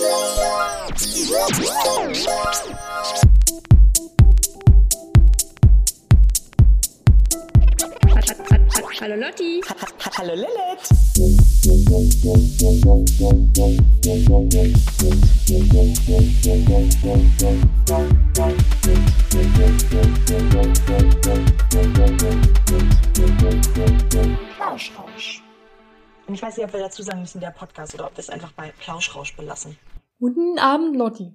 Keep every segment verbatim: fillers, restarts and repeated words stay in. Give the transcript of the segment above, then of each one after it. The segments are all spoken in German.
Hallo Lotti. Hallo Lilith. Plauschrausch. Und ich weiß nicht, ob wir dazu sagen müssen, der Podcast, oder ob wir es einfach bei Plauschrausch belassen. Guten Abend, Lotti.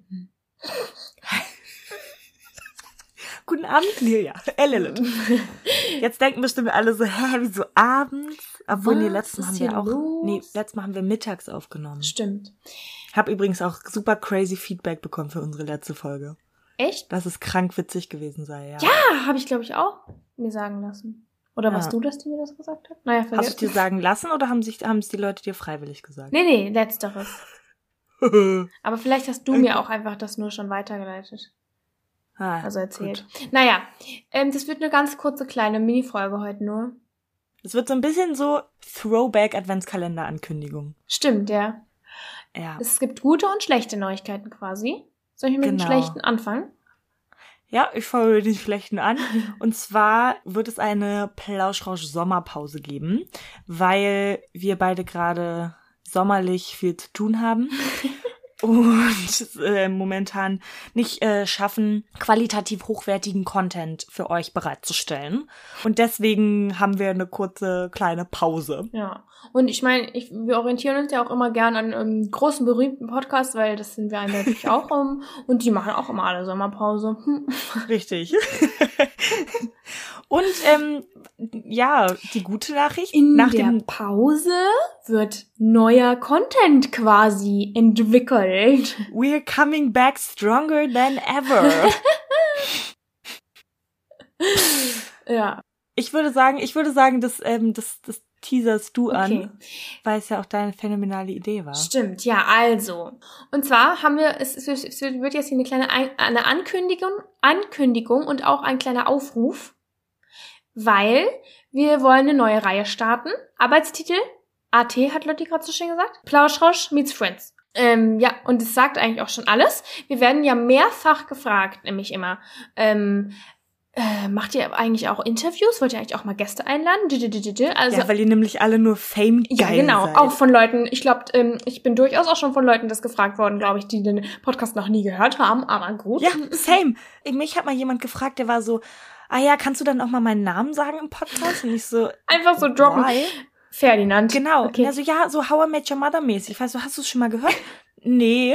Guten Abend, Lilia. Äh, Lilith. Jetzt denken bestimmt alle so, hä, wieso abends? Obwohl, nee, letztes Mal haben wir auch, los? nee, letztes Mal haben wir mittags aufgenommen. Stimmt. Hab übrigens auch super crazy Feedback bekommen für unsere letzte Folge. Echt? Dass es krank witzig gewesen sei, ja. Ja, habe ich, glaube ich, auch mir sagen lassen. Oder ja. Warst du das, die mir das gesagt hat? Naja, vergessen. Hast du dir sagen lassen oder haben sich, haben es die Leute dir freiwillig gesagt? Nee, nee, letzteres. Aber vielleicht hast du mir auch einfach das nur schon weitergeleitet. Ah, also erzählt. Gut. Naja, ähm, das wird eine ganz kurze, kleine Mini-Folge heute nur. Es wird so ein bisschen so Throwback-Adventskalender-Ankündigung. Stimmt, ja. Ja. Es gibt gute und schlechte Neuigkeiten quasi. Soll ich mit genau. den schlechten anfangen? Ja, ich fange mit den schlechten an. Und zwar wird es eine Plauschrausch-Sommerpause geben, weil wir beide gerade sommerlich viel zu tun haben. Und äh, momentan nicht äh, schaffen, qualitativ hochwertigen Content für euch bereitzustellen. Und deswegen haben wir eine kurze, kleine Pause. Ja, und ich meine, ich, wir orientieren uns ja auch immer gern an ähm, großen, berühmten Podcasts, weil das sind wir eindeutig auch. Um, und die machen auch immer alle Sommerpause. Hm. Richtig. Und ähm, ja, die gute Nachricht. In nach der dem Pause wird neuer Content quasi entwickelt. We're coming back stronger than ever. Ja. Ich würde sagen, ich würde sagen, das, ähm, das, das teaserst du Okay. an, weil es ja auch deine phänomenale Idee war. Stimmt, ja, also. Und zwar haben wir, es, es wird jetzt hier eine kleine Ein- eine Ankündigung, Ankündigung und auch ein kleiner Aufruf, weil wir wollen eine neue Reihe starten. Arbeitstitel, A T hat Lotti gerade so schön gesagt, Plauschrausch meets Friends. Ähm, ja, und es sagt eigentlich auch schon alles. Wir werden ja mehrfach gefragt, nämlich immer, ähm, Äh, macht ihr eigentlich auch Interviews? Wollt ihr eigentlich auch mal Gäste einladen? Also, ja, weil ihr nämlich alle nur Fame geil ja, genau. seid. Auch von Leuten, ich glaube, ähm, ich bin durchaus auch schon von Leuten das gefragt worden, glaube ich, die den Podcast noch nie gehört haben, aber gut. Ja, same. Mich hat mal jemand gefragt, der war so, ah ja, kannst du dann auch mal meinen Namen sagen im Podcast? Und ich so, einfach so droppen. why? Ferdinand. Genau. Okay. Also ja, so How I Met Your Mother mäßig. Weißt du, hast du es schon mal gehört? Nee.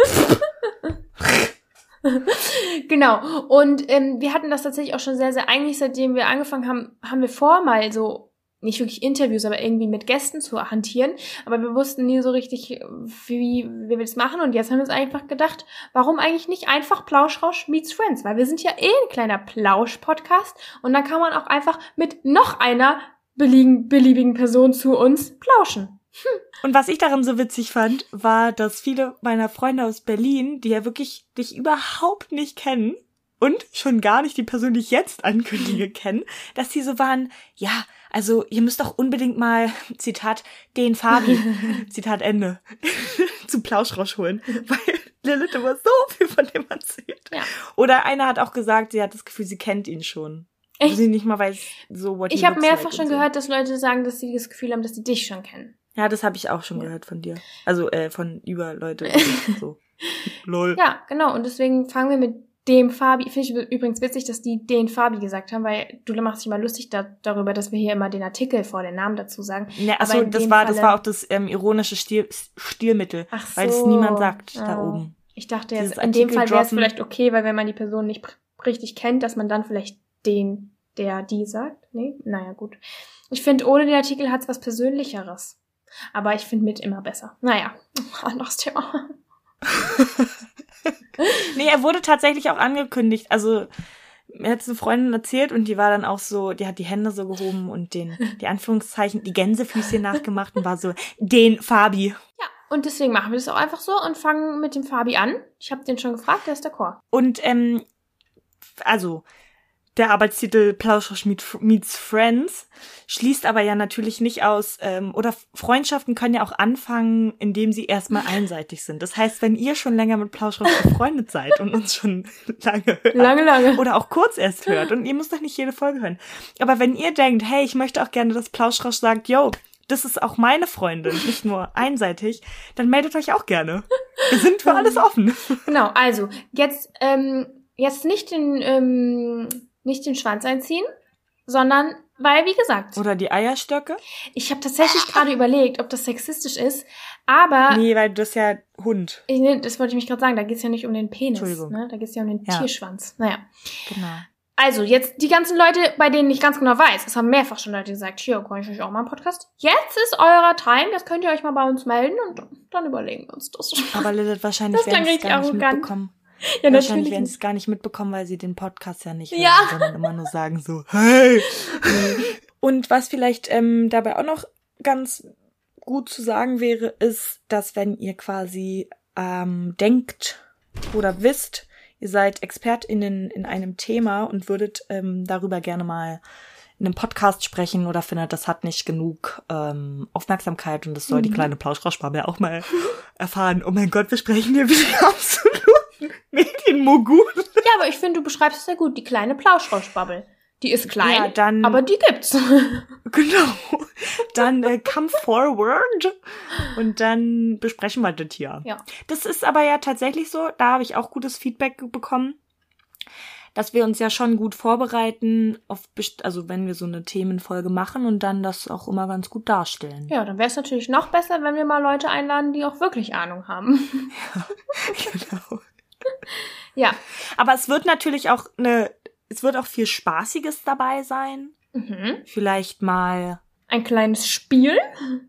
Genau. Und ähm, wir hatten das tatsächlich auch schon sehr, sehr, eigentlich seitdem wir angefangen haben, haben wir vor, mal so, nicht wirklich Interviews, aber irgendwie mit Gästen zu hantieren. Aber wir wussten nie so richtig, wie, wie wir das machen. Und jetzt haben wir uns einfach gedacht, warum eigentlich nicht einfach Plauschrausch meets Friends? Weil wir sind ja eh ein kleiner Plausch-Podcast. Und dann kann man auch einfach mit noch einer beliebigen, beliebigen Person zu uns plauschen. Hm. Und was ich daran so witzig fand, war, dass viele meiner Freunde aus Berlin, die ja wirklich dich überhaupt nicht kennen und schon gar nicht die Person, die ich jetzt ankündige, kennen, dass die so waren, ja, also ihr müsst doch unbedingt mal, Zitat, den Fabi, Zitat Ende, zu Plauschrausch holen, weil Lilith immer so viel von dem erzählt. Ja. Oder einer hat auch gesagt, sie hat das Gefühl, sie kennt ihn schon. Echt? Also sie nicht mal weiß, so what he Ich habe looks mehrfach like schon und so. gehört, dass Leute sagen, dass sie das Gefühl haben, dass sie dich schon kennen. Ja, das habe ich auch schon Ja. gehört von dir. Also äh, von über Leute. So. Lol. Ja, genau. Und deswegen fangen wir mit dem Fabi. Finde ich übrigens witzig, dass die den Fabi gesagt haben, weil du machst dich mal lustig da, darüber, dass wir hier immer den Artikel vor den Namen dazu sagen. Ja, Aber achso, in das dem war, das Falle- war auch das ähm, ironische Stil, Stilmittel, Ach weil es so. niemand sagt da Oh. oben. Ich dachte Dieses jetzt, in dem Artikel Fall wäre es droppen. vielleicht okay, weil wenn man die Person nicht pr- richtig kennt, dass man dann vielleicht den, der, die sagt. Nee? Naja, gut. Ich finde, ohne den Artikel hat's was Persönlicheres. Aber ich finde mit immer besser. Naja, anderes Thema. Nee, er wurde tatsächlich auch angekündigt. Also mir hat eine Freundin erzählt und die war dann auch so, die hat die Hände so gehoben und den, die Anführungszeichen, die Gänsefüßchen nachgemacht und war so, den Fabi. Ja, und deswegen machen wir das auch einfach so und fangen mit dem Fabi an. Ich habe den schon gefragt, der ist d'accord. Und ähm, also der Arbeitstitel Plauschrosch meets Friends, schließt aber ja natürlich nicht aus, ähm, oder Freundschaften können ja auch anfangen, indem sie erstmal einseitig sind. Das heißt, wenn ihr schon länger mit Plauschrosch befreundet seid und uns schon lange hört, Lange, lange. oder auch kurz erst hört, und ihr müsst doch nicht jede Folge hören, aber wenn ihr denkt, hey, ich möchte auch gerne, dass Plauschrosch sagt, yo, das ist auch meine Freundin, nicht nur einseitig, dann meldet euch auch gerne. Wir sind für alles offen. Genau, also, jetzt, ähm, jetzt nicht den, ähm, nicht den Schwanz einziehen, sondern, weil, wie gesagt. Oder die Eierstöcke? Ich habe tatsächlich gerade überlegt, ob das sexistisch ist, aber. Nee, weil das ist ja Hund. Ich, nee, das wollte ich mich gerade sagen, da geht's ja nicht um den Penis, Entschuldigung. Ne? Da geht's ja um den ja. Tierschwanz. Naja. Genau. Also, jetzt die ganzen Leute, bei denen ich ganz genau weiß, es haben mehrfach schon Leute gesagt, hier, kann ich euch auch mal einen Podcast? Jetzt ist eurer Time, jetzt könnt ihr euch mal bei uns melden und dann überlegen wir uns das. Aber Lilith, wahrscheinlich Das klang werden sie es richtig gar nicht arrogant. mitbekommen. Ja, Wahrscheinlich natürlich werden sie nicht. es gar nicht mitbekommen, weil sie den Podcast ja nicht hören, Ja. sondern immer nur sagen so, hey! Und was vielleicht ähm, dabei auch noch ganz gut zu sagen wäre, ist, dass wenn ihr quasi ähm, denkt oder wisst, ihr seid ExpertInnen in einem Thema und würdet ähm, darüber gerne mal in einem Podcast sprechen oder findet, das hat nicht genug ähm, Aufmerksamkeit und das soll Mhm. die kleine Plauschroschbubble auch mal erfahren. Oh mein Gott, wir sprechen hier wie die absoluten Medienmogul. Ja, aber ich finde, du beschreibst es sehr gut, die kleine Plauschrauschbubble. Die ist klein, Ja, dann- aber die gibt's. Genau. Dann äh, come forward und dann besprechen wir das hier. Ja. Das ist aber ja tatsächlich so, da habe ich auch gutes Feedback bekommen, dass wir uns ja schon gut vorbereiten, auf best- also wenn wir so eine Themenfolge machen und dann das auch immer ganz gut darstellen. Ja, dann wäre es natürlich noch besser, wenn wir mal Leute einladen, die auch wirklich Ahnung haben. Genau. Ja. Aber es wird natürlich auch eine, es wird auch viel Spaßiges dabei sein. Mhm. Vielleicht mal, Ein kleines Spiel.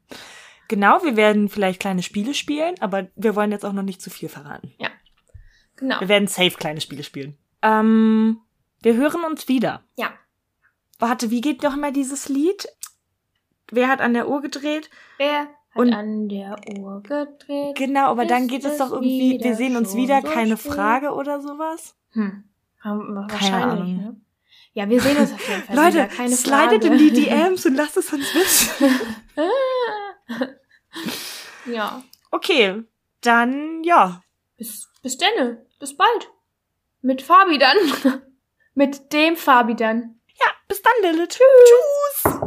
genau, wir werden vielleicht kleine Spiele spielen, aber wir wollen jetzt auch noch nicht zu viel verraten. Genau. Wir werden safe kleine Spiele spielen. Ähm, wir hören uns wieder. Ja. Warte, wie geht noch mal dieses Lied? Wer hat an der Uhr gedreht? Wer hat Und- an der Uhr gedreht? Genau, aber dann Ist geht es es doch irgendwie, wieder wir sehen uns schon wieder, so keine spät? Frage oder sowas. Hm. Haben- Keine Wahrscheinlich, Ahnung. ne? Ja, wir sehen uns auf jeden Fall Leute, wieder, keine slidet Frage. in die D Ms und lasst es uns wissen. Ja. Okay, dann, ja. Bis, bis denne. Bis bald. Mit Fabi dann. Mit dem Fabi dann. Ja, bis dann, Lilith. Tschüss. Tschüss.